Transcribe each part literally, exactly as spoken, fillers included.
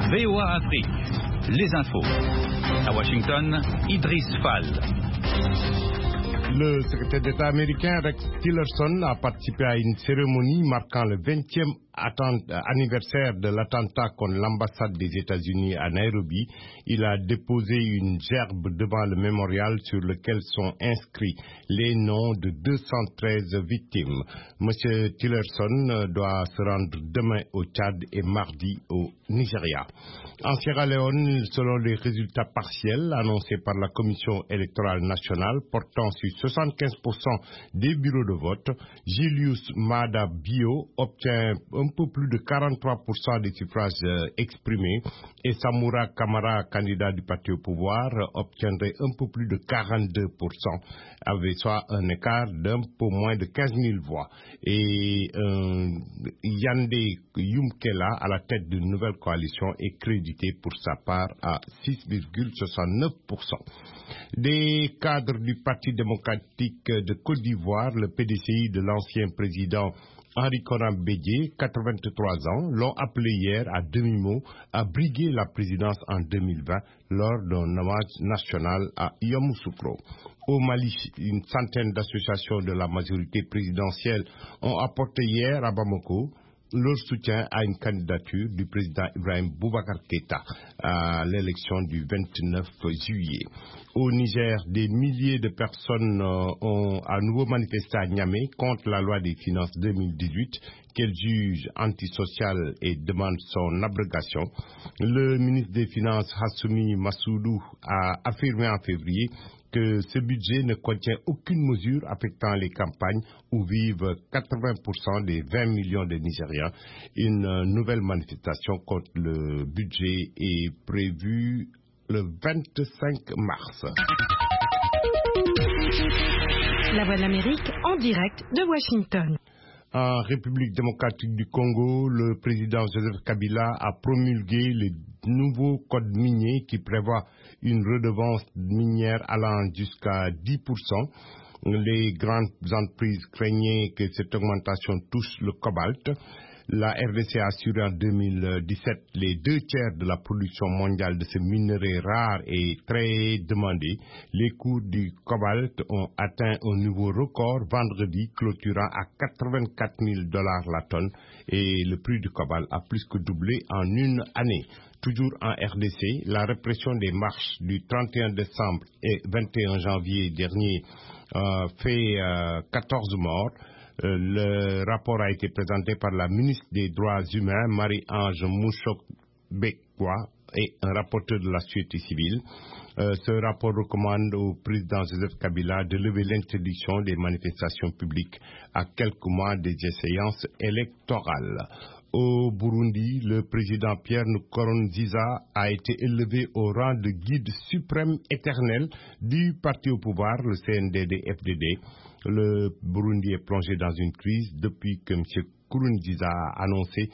V O A Afrique, les infos. À Washington, Idriss Fall. Le secrétaire d'État américain Rex Tillerson a participé à une cérémonie marquant le vingtième anniversaire de l'attentat contre l'ambassade des États-Unis à Nairobi. Il a déposé une gerbe devant le mémorial sur lequel sont inscrits les noms de deux cent treize victimes. Monsieur Tillerson doit se rendre demain au Tchad et mardi au Nigeria. En Sierra Leone, selon les résultats partiels annoncés par la Commission électorale nationale portant sur soixante-quinze pour cent des bureaux de vote, Julius Maada Bio obtient un peu plus de quarante-trois pour cent des suffrages euh, exprimés et Samura Kamara, candidat du parti au pouvoir, obtiendrait un peu plus de quarante-deux pour cent, avec soit un écart d'un peu moins de quinze mille voix. Et euh, Yande Yumkela, à la tête d'une nouvelle coalition, est crédité pour sa part à six virgule soixante-neuf pour cent. Des cadres du Parti démocratique de Côte d'Ivoire, le P D C I de l'ancien président Henri Konan Bédié, quatre-vingt-trois ans, l'ont appelé hier à demi-mot à briguer la présidence en deux mille vingt lors d'un hommage national à Yamoussoukro. Au Mali, une centaine d'associations de la majorité présidentielle ont apporté hier à Bamako leur soutien à une candidature du président Ibrahim Boubacar Keïta à l'élection du vingt-neuf juillet. Au Niger, des milliers de personnes euh, ont à nouveau manifesté à Niamey contre la loi des finances deux mille dix-huit qu'elle juge antisociale et demande son abrogation. Le ministre des Finances, Hassoumi Massoudou, a affirmé en février que ce budget ne contient aucune mesure affectant les campagnes où vivent quatre-vingts pour cent des vingt millions de Nigériens. Une nouvelle manifestation contre le budget est prévue le vingt-cinq mars. La Voix de l'Amérique en direct de Washington. En République démocratique du Congo, le président Joseph Kabila a promulgué le nouveau code minier qui prévoit une redevance minière allant jusqu'à dix pour cent. Les grandes entreprises craignaient que cette augmentation touche le cobalt. La R D C a assuré en deux mille dix-sept les deux tiers de la production mondiale de ce minerai rare et très demandé. Les cours du cobalt ont atteint un niveau record vendredi, clôturant à quatre-vingt-quatre mille dollars la tonne, et le prix du cobalt a plus que doublé en une année. Toujours en R D C, la répression des marches du trente et un décembre et vingt et un janvier dernier euh, fait euh, quatorze morts. Euh, le rapport a été présenté par la ministre des Droits humains, Marie-Ange Mouchok-Bekwa, et un rapporteur de la société civile. Euh, ce rapport recommande au président Joseph Kabila de lever l'interdiction des manifestations publiques à quelques mois des échéances électorales. Au Burundi, le président Pierre Nkurunziza a été élevé au rang de guide suprême éternel du parti au pouvoir, le C N D D F D D. Le Burundi est plongé dans une crise depuis que M. Nkurunziza a annoncé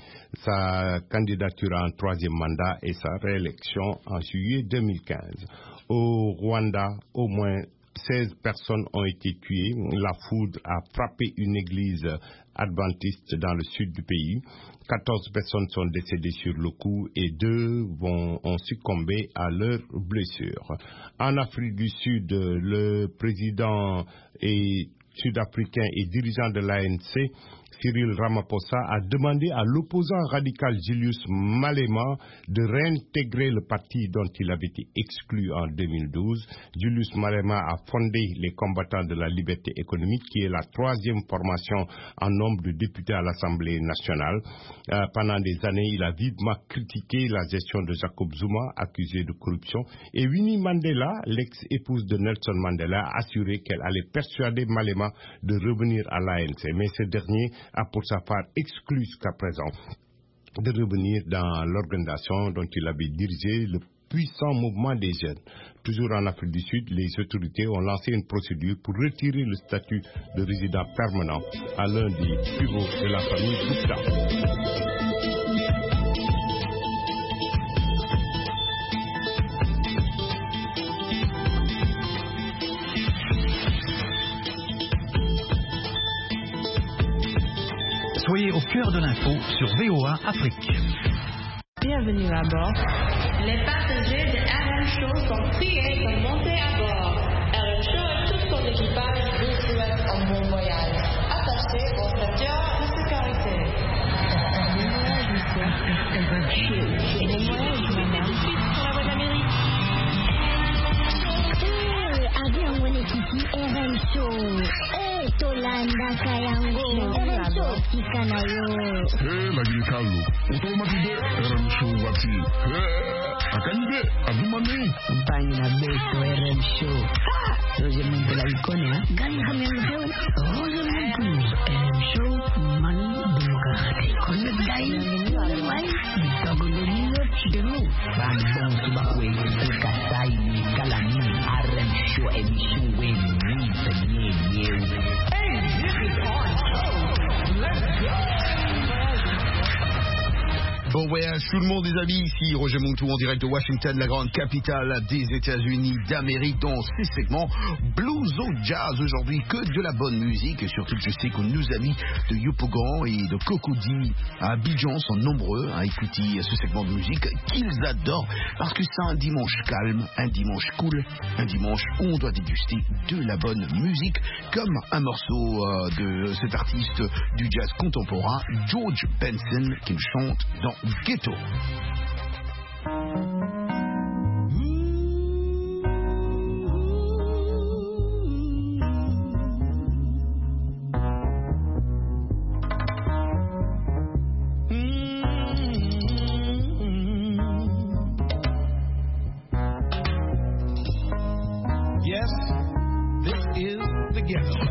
sa candidature à un troisième mandat et sa réélection en juillet deux mille quinze. Au Rwanda, au moins seize personnes ont été tuées. La foudre a frappé une église adventiste dans le sud du pays. quatorze personnes sont décédées sur le coup et deux vont, ont succombé à leurs blessures. En Afrique du Sud, le président et sud-africain et dirigeant de l'A N C, Cyril Ramaphosa, a demandé à l'opposant radical Julius Malema de réintégrer le parti dont il avait été exclu en deux mille douze. Julius Malema a fondé les combattants de la liberté économique, qui est la troisième formation en nombre de députés à l'Assemblée nationale. Euh, pendant des années, il a vivement critiqué la gestion de Jacob Zuma, accusé de corruption, et Winnie Mandela, l'ex-épouse de Nelson Mandela, a assuré qu'elle allait persuader Malema de revenir à l'A N C. Mais ce dernier a pour sa part exclu jusqu'à présent de revenir dans l'organisation dont il avait dirigé le puissant mouvement des jeunes. Toujours en Afrique du Sud, les autorités ont lancé une procédure pour retirer le statut de résident permanent à l'un des pivots de la famille Gupta. Soyez au cœur de l'info sur V O A Afrique. Bienvenue. bienvenue à bord. Les passagers de R M Show sont priés de monter à bord. R M Show et tout son équipage vous souhaitent un bon voyage. Attachez vos ceintures de sécurité. Bon voyage, madame. Suite sur la voie de l'Amérique. Avion Wenekiti R M Show. Eh, Tolanda Kayango. R M Show Kikanayo. Eh, lagi kalu. Untuk mati R M Show wati. Eh, akan de adumani. Compagnie na beto R M Show. Roger Monte la icone, eh? Gani kami ang show. Roger Monte. R M Show man bumukakati. Connect dahil. Why? Ditago na niyo. Demo. Bandong subakwe. Kasay ni Kalani. R M Show emission when we say yeah. Hey, this is our show. Let's go. Bon voyage tout le monde les amis, ici Roger Montou en direct de Washington, la grande capitale des États-Unis d'Amérique, dans ces segments blues ou jazz aujourd'hui, que de la bonne musique, et surtout je sais que nos amis de Yopougon et de Cocody à Abidjan sont nombreux à écouter ce segment de musique qu'ils adorent, parce que c'est un dimanche calme, un dimanche cool, un dimanche où on doit déguster de la bonne musique, comme un morceau euh, de cet artiste du jazz contemporain, George Benson, qui chante dans Ghetto. Yes, this is the ghetto.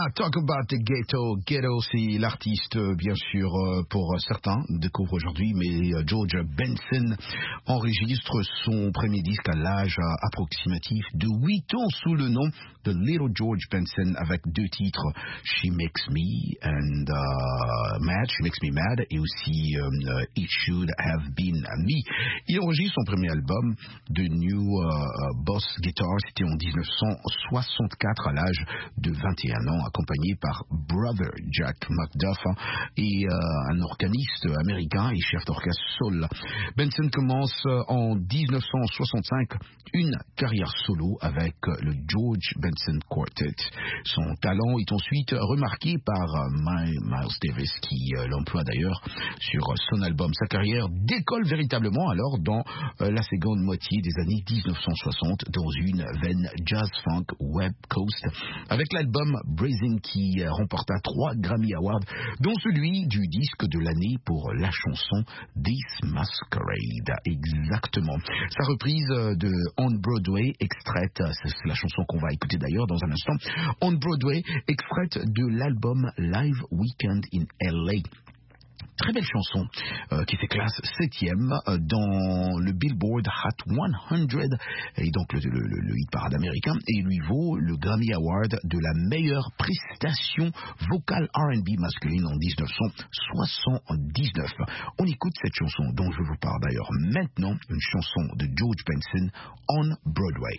Talk About the Ghetto. Ghetto, c'est l'artiste, bien sûr, pour certains, découvre aujourd'hui, mais George Benson enregistre son premier disque à l'âge approximatif de huit ans sous le nom de Little George Benson avec deux titres, She Makes Me and uh, Mad, She Makes Me Mad, et aussi um, It Should Have Been Me. Il enregistre son premier album, The New uh, Boss Guitar, c'était en dix-neuf cent soixante-quatre à l'âge de vingt et un ans, accompagné par Brother Jack McDuff hein, et euh, un organiste américain et chef d'orchestre soul. Benson commence euh, en dix-neuf cent soixante-cinq une carrière solo avec euh, le George Benson Quartet. Son talent est ensuite remarqué par euh, Miles Davis qui euh, l'emploie d'ailleurs sur euh, son album. Sa carrière décolle véritablement alors dans euh, la seconde moitié des années dix-neuf cent soixante dans une veine jazz-funk West Coast avec l'album Brazen qui euh, remporta trois Grammy Awards dont celui du disque de l'année pour la chanson This Masquerade. Exactement. Sa reprise euh, de On Broadway, extraite, c'est la chanson qu'on va écouter d'ailleurs dans un instant, On Broadway, extraite de l'album Live Weekend in L A. Très belle chanson euh, qui fait classe septième euh, dans le Billboard Hot cent et donc le, le, le, le hit parade américain et lui vaut le Grammy Award de la meilleure prestation vocale R and B masculine en dix-neuf cent soixante-dix-neuf. On écoute cette chanson dont je vous parle d'ailleurs maintenant, une chanson de George Benson, On Broadway.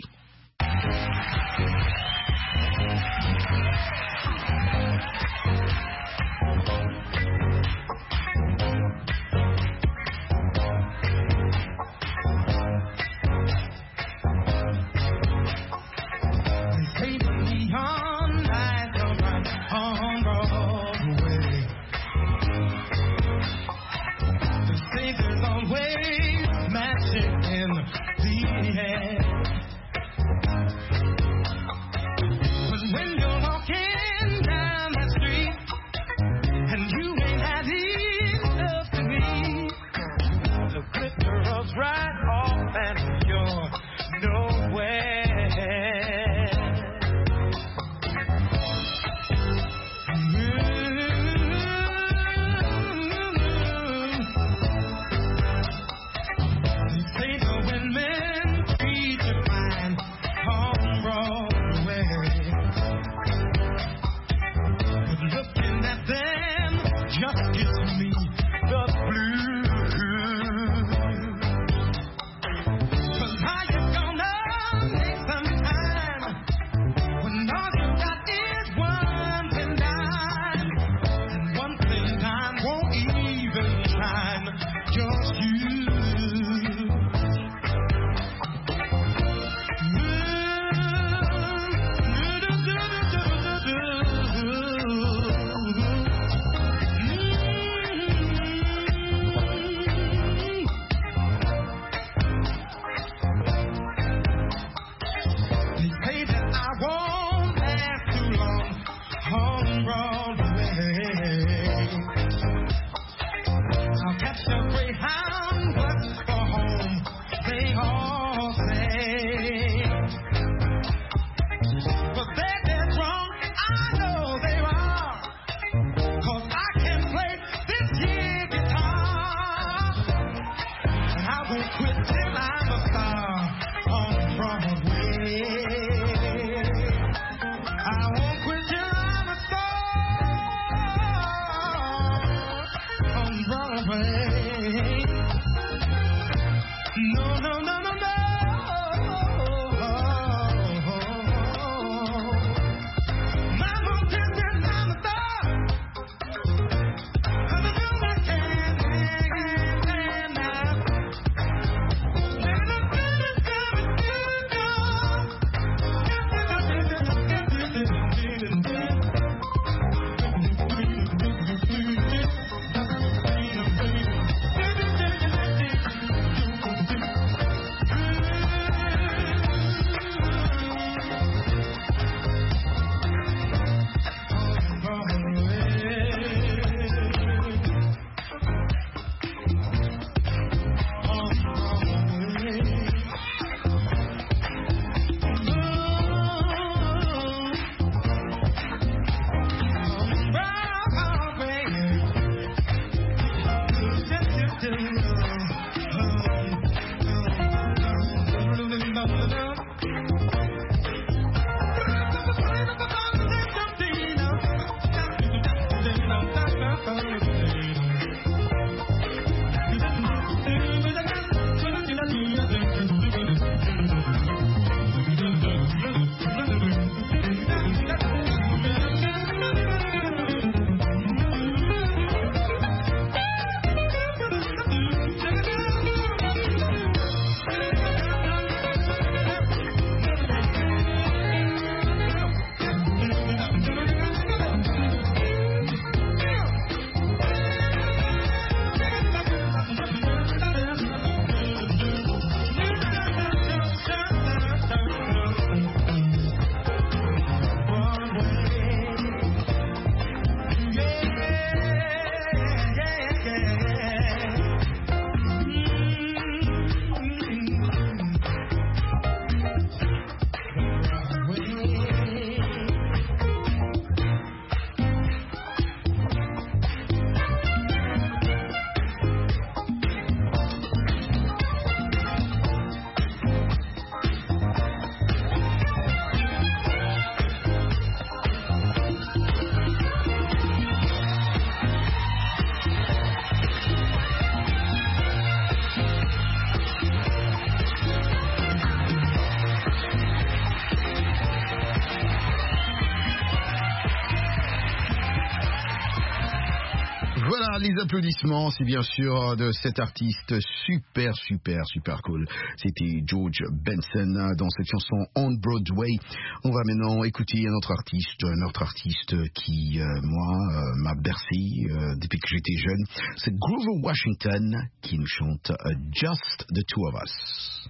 les applaudissements, c'est bien sûr de cet artiste super, super, super cool. C'était George Benson dans cette chanson On Broadway. On va maintenant écouter un autre artiste, un autre artiste qui, euh, moi, euh, m'a bercé euh, depuis que j'étais jeune. C'est Grover Washington qui nous chante uh, Just the Two of Us.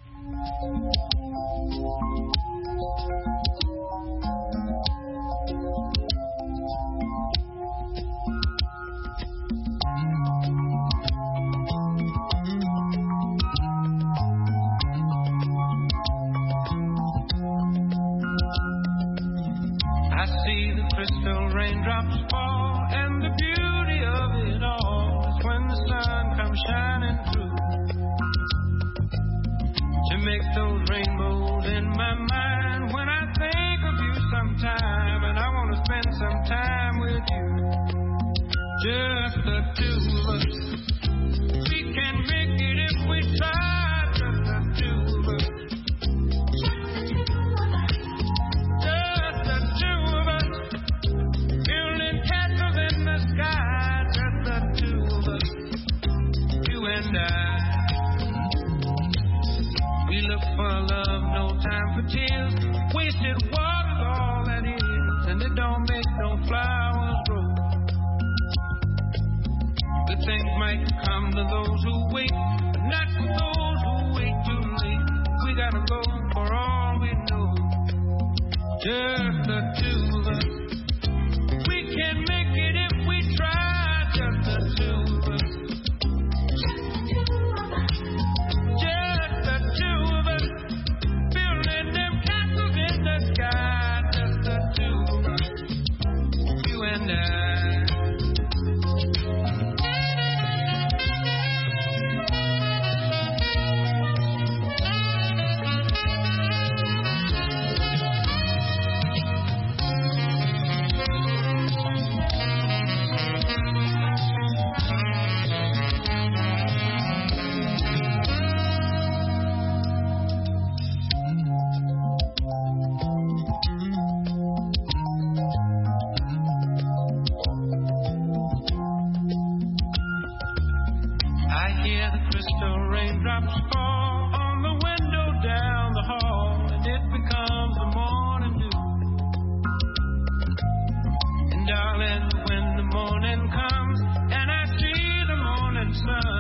I see the crystal raindrops fall, and the beauty of it all is when the sun comes shining through to make those rainbows in my mind. When I think of you sometime, and I want to spend some time with you, just the two of us. We can make it if we try, just the two of us. We look for love, no time for tears. Wasted water's all that is, and it don't make no flowers grow. Good things might come to those who wait, but not for those who wait too late. We gotta go for all we know. Just the two of us. We can make it if we try. Just the two of us. Sun